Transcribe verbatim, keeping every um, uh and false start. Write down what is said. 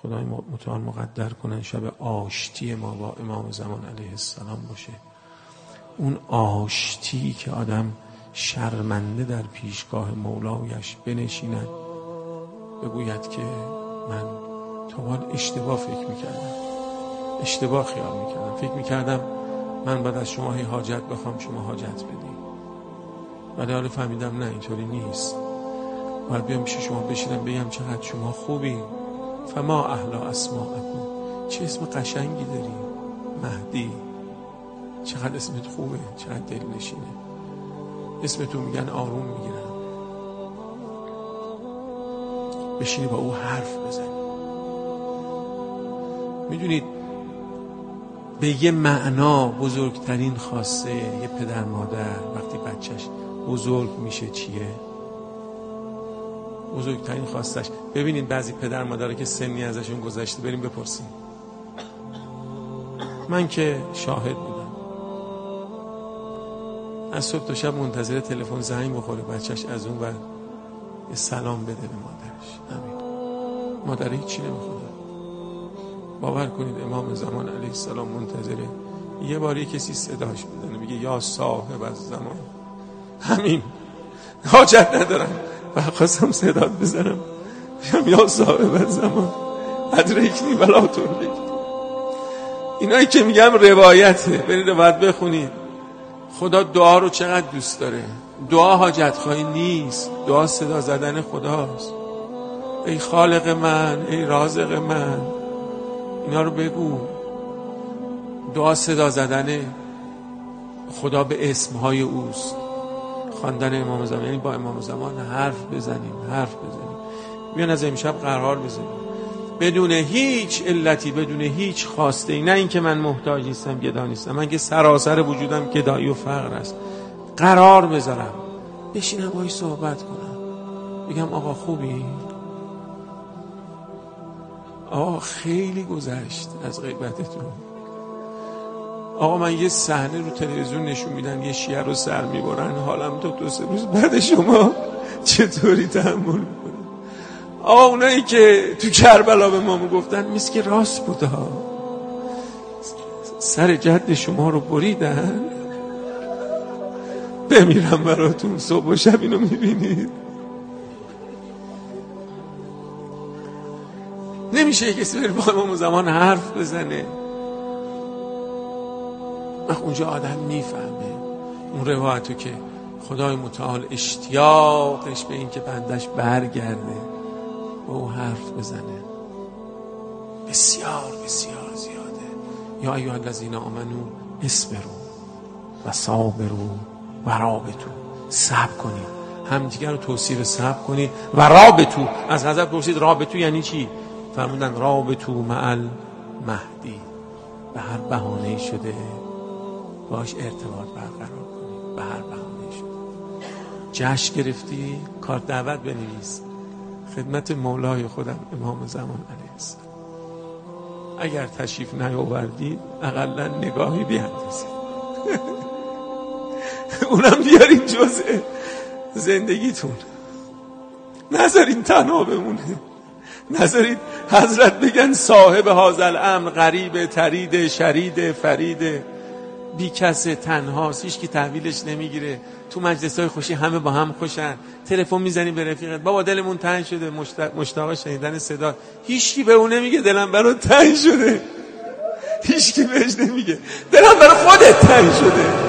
خدای متعال مقدر کنن شب آشتی ما با امام زمان علیه السلام باشه. اون آشتی که آدم شرمنده در پیشگاه مولایش بنشیند بگوید که من تا حال اشتباه فکر میکردم، اشتباه خیال میکردم، فکر میکردم من بعد از شما هی حاجت بخوام شما حاجت بدید، ولی حالا فهمیدم نه اینطوری نیست. باید بیام پیش شما بشینم بگم چقدر شما خوبی، فما احلا اسماءکم، چه اسم قشنگی داری مهدی، چقدر اسمت خوبه، چقدر دل نشینه، اسمتون میگن آروم میگیرن. بشینی با او حرف بزنی. میدونید به یه معنا بزرگترین خواسته یه پدر مادر وقتی بچهش بزرگ میشه چیه؟ بزرگترین خواستش، ببینید بعضی پدر مادرها که سنی ازشون گذشته بریم بپرسیم، من که شاهد بودم، از صبح تا شب منتظر تلفن زنگ بخوره بچهش از اون ور یه سلام بده به مادرش. همین. مادر هیچی نمیخواد. باور کنید امام زمان علیه السلام منتظره یه باری کسی صداش بزنه میگه یا صاحب از زمان، همین، حاجت ندارم و خواستم صدات بزنم بگم یا صاحب از زمان ادرکنی ولا تهلکنی. اینایی که میگم روایته، برید روایت بخونید. خدا دعا رو چقدر دوست داره. دعا حاجت خواهی نیست، دعا صدا زدن خداست. ای خالق من، ای رازق من، اینا رو بگو. دعا صدا زدن خدا به اسمهای اوست. خواندن امام زمان یعنی با امام زمان حرف بزنیم، حرف بزنیم. بیان از امشب قرار بزنیم بدون هیچ علتی، بدون هیچ خواسته ای. نه اینکه من محتاج نیستم، گدا نیستم، من که سراسر وجودم گدایی و فقر است. قرار بذارم، بشینم باهاش صحبت کنم، بگم آقا خوبی؟ آقا خیلی گذشت از غیبتتون. آقا من یه صحنه رو تلویزیون نشون میدن یه شیعه رو سر میبرن، حالم تا دو سه روز بعد شما چطوری تحمل میکنن؟ آقا اونایی که تو کربلا به ما گفتن میسکی راست بودا، سر جد شما رو بریدن، بمیرم براتون، صبح و شب اینو میبینید. نمیشه کسی بره با امام زمان حرف بزنه. اونجا آدم میفهمه اون روایتو که خدای متعال اشتیاقش به این که بندش برگرده با او حرف بزنه بسیار بسیار زیاده. یا ایها الذین آمنو اصبروا و صابروا و رابطوا، صبر کنید، همدیگر رو توصیف صبر کنید. و رابطوا، از حضرت پرسید رابطوا یعنی چی؟ فرمودن رابطوا مع المهدی، به هر بهانه‌ای شده باش ارتباط برقرار کنی، به هر بهانه‌ای شده. جشن گرفتی کارت دعوت بنویس خدمت مولای خودم امام زمان علیه السلام. اگر تشریف نیاوردید اقلا نگاهی بیاندازید اونم بیارین جزء زندگیتون، نذارین تنها بمونه، نذارید حضرت بگن صاحب هذا الامر غریب ترید شرید فرید بی کس تنهاست، هیچ کی تحویلش نمیگیره. تو مجلس‌های خوشی همه با هم خوشن، تلفن میزنی به رفیقت بابا دلمون تنگ شده، مشتاق شنیدن صدا، هیچ کی به اون نمیگه دلم برات تنگ شده، هیچ کی بهش نمیگه دلم برای خودت تنگ شده.